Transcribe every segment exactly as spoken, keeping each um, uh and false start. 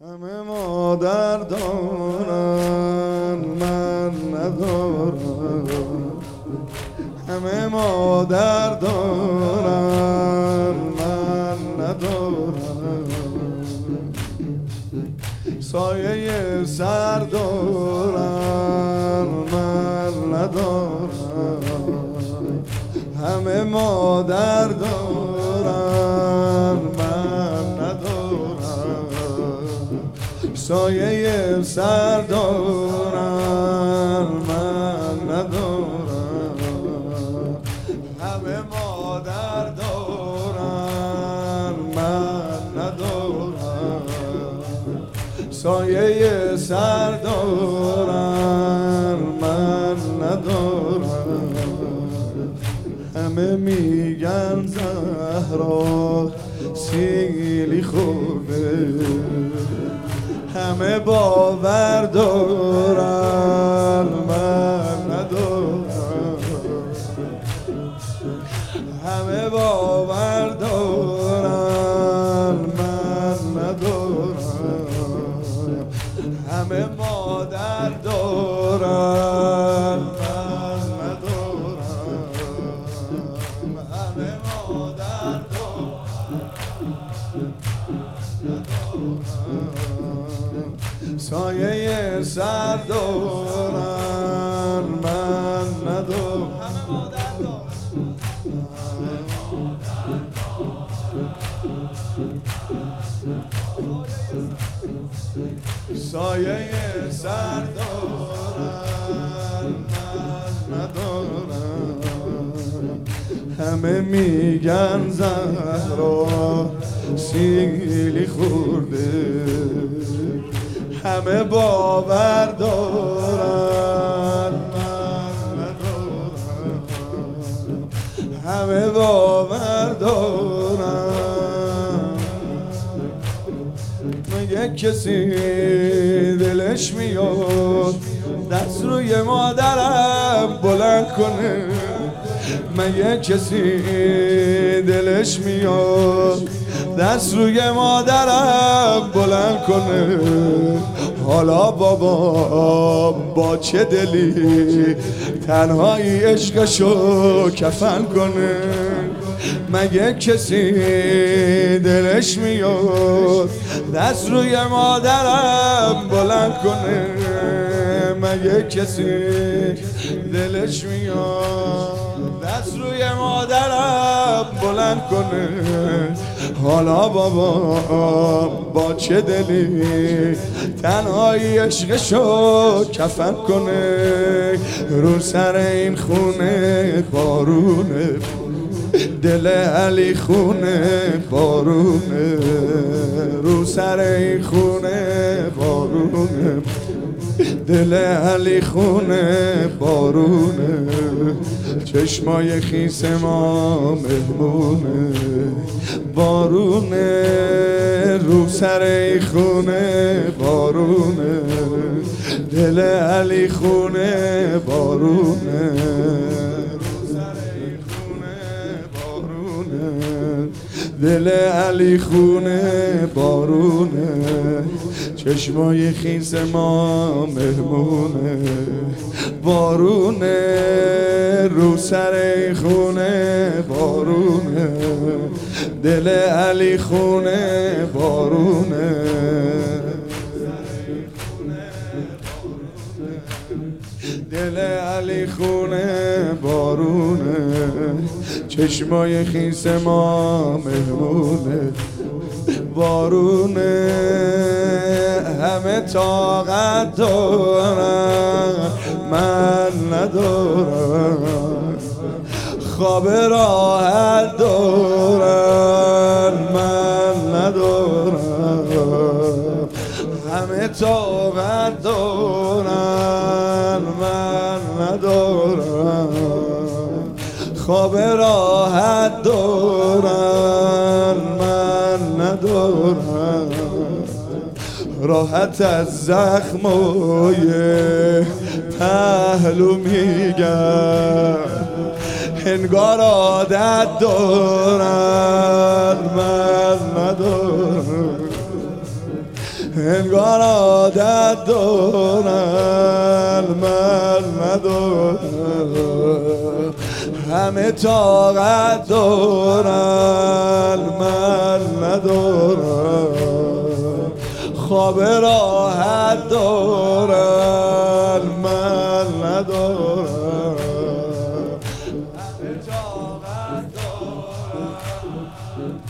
همه مادر دارن من ندارم، همه مادر دارن من ندارم، سایه سر دارن من ندارم، همه مادر دارن من ندارم، سایه سر دارن من ندارم، همه مادر دارن من ندارم، سایه سر دارن من ندارم، همه میگن زهرا سیلی خوبه، همه باور دارن من ندارم، همه باور دارن من ندارم، همه مادر دارن من ندارم، همه مادر دارن، سایه سر دارن من ندارم، همه مادر سایه سر دارن من ندارم، همه میگن زهرا سیلی خورده، همه باور دارن من ندارم، همه باور دارن، مگه کسی دلش میاد دست روی مادرم بلند کنه، مگه کسی دلش میاد دست روی مادرم بلند کنه، حالا بابا با چه دلی تنهایی عشقشو کفن کنه، مگه کسی دلش میاد دست روی مادرم بلند کنه، مگه کسی دلش میاد دست روی مادرم بلند کنه، حالا بابا با چه دلی تنهایی عشقشو کفن کنه، رو سر این خونه بارونه، دل علی خونه بارونه، رو سر این خونه بارونه، دل علی خونه بارونه، چشمای خیس ما مهمونه بارونه، رو سر این خونه بارونه، دل علی خونه بارونه، دل علی خونه بارونه، چشمای خیس ما مهمونه بارونه، رو سر خونه بارونه، دل علی خونه بارونه، دل علی خونه بارونه، چشمای خیس ما مهمونه بارونه، همه طاقت دارن من ندارم، خواب راحت دارن من ندارم، همه طاقت دارن من ندارم، خواب راحت دارن من ندارم، راحت از زخمای پهلو میگم، انگار عادت دارن من ندارم، انگار عادت دارن من ندارم، همه طاقت دارن من ندارم، خواب راحت دارن من ندارم، همه طاقت دارن،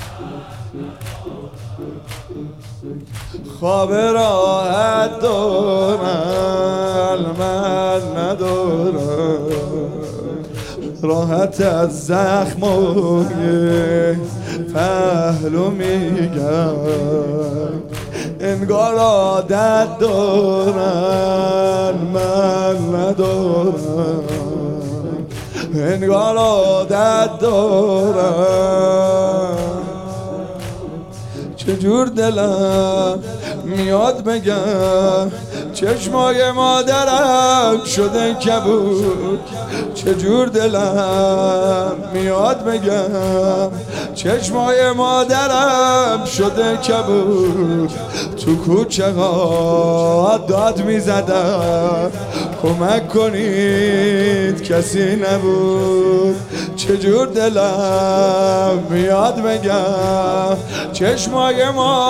خواب راحت دارن من ندارم، راحت از زخمای پهلو میگم، انگار عادت دارن من ندارم، انگار عادت دارن. چجور دلم میاد بگم چشمای مادرم شده کبود، چجور دلم میاد بگم چشمای مادرم شده کبود، تو کوچه ها داد میزدم کمک کنید کسی نبود، چجور دلم میاد بگم چشمای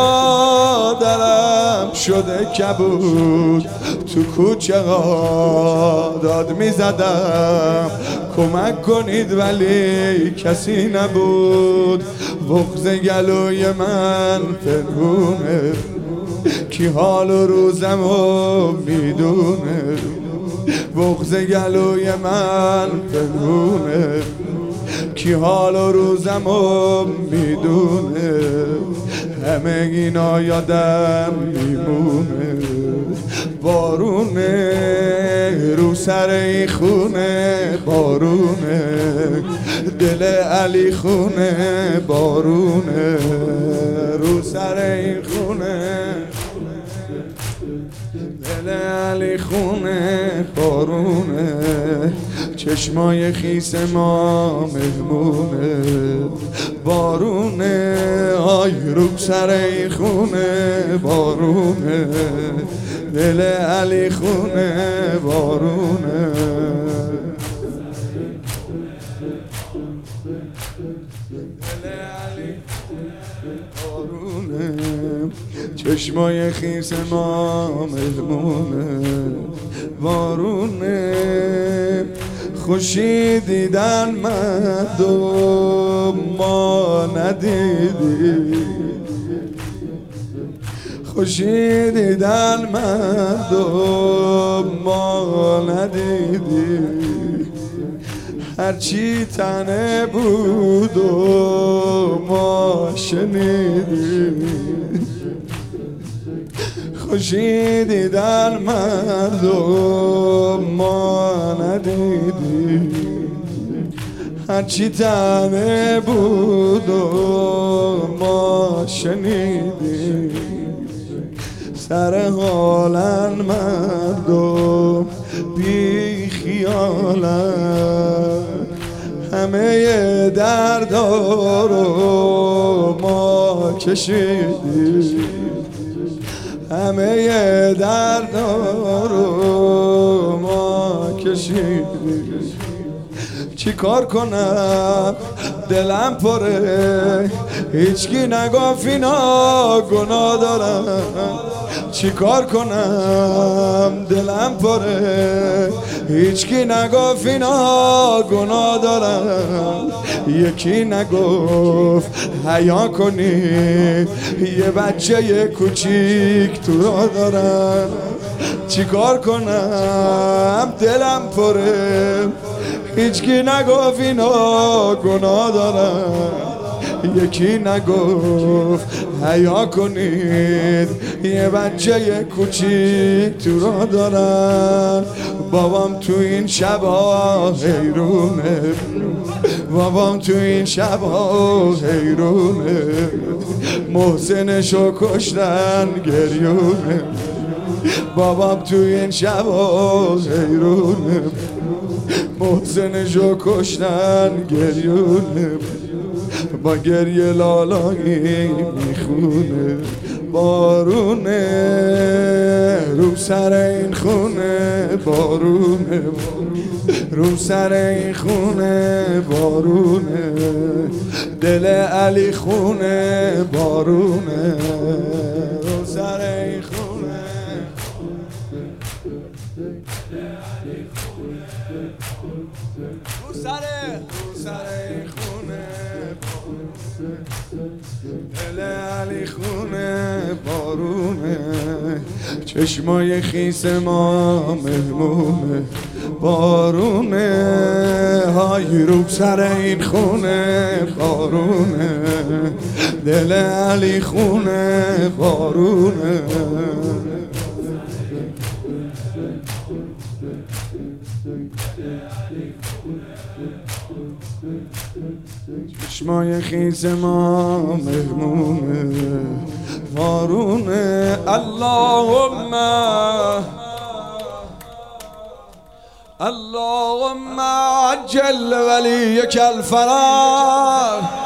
مادرم شده کبود، تو کوچه ها داد میزدم کمک کنید ولی کسی نبود، بغض گلوی من پنهونه کی حال و روزمو میدونه، بغض گلوی من پنهونه کی حال و روزمو میدونه، همه اینا یادم میمونه، بارونه رو سر این خونه، بارونه دل علی خونه، بارونه رو سر این خونه، دل علی خونه، بارونه چشمای خیس ما مهمونه، بارونه آی رو سر این خونه، بارونه دل علی خونه، بارونه دل علی بارونه چشمای خیس ما مهمونه، بارونه خوشی دیدن مد و ما ندیدی، خوشی دیدن مد و ما ندیدی، هرچی تنه بود و ما شنیدیم، خوشی دیدن مردم ما ندیدیم، هرچی تنه بود و ما شنیدیم، سر حالن مردم بی خیالن، همه دردا رو ما کشیدیم، همه دردا رو ما کشیدیم، چی کار کنم دلم پره هیچکی نگفت اینا گناه دارم، چی کار کنم دلم پره هیچکی نگفت اینا گناه دارم، یکی نگفت حیا کنی یه بچه یه کوچیک تو را دارم، چی کار کنم دلم پره هیچکی نگفت اینا گناه دارم، یکی نگفت حیا کنید یه بچه یه کوچیک تو را دارن، بابام تو این شبا حیرونه، بابام تو این شبا حیرونه، محسنشو کشتن گریونه، بابام تو این شبا حیرونه، محسنشو کشتن گریونه، با گریه لالایی میخونه، بارونه رو سر این خونه بارونه رو سر این خونه بارونه دل علی خونه بارونه رو سر این خونه رو سر رو سر این خونه دل علی خونه بارونه چشمای خیس ما مهمونه بارونه های رو سر این خونه بارونه دل علی خونه بارونه چشمای خیز ما مهمونه بارونه اللهم اللهم عجل ولیک الفرج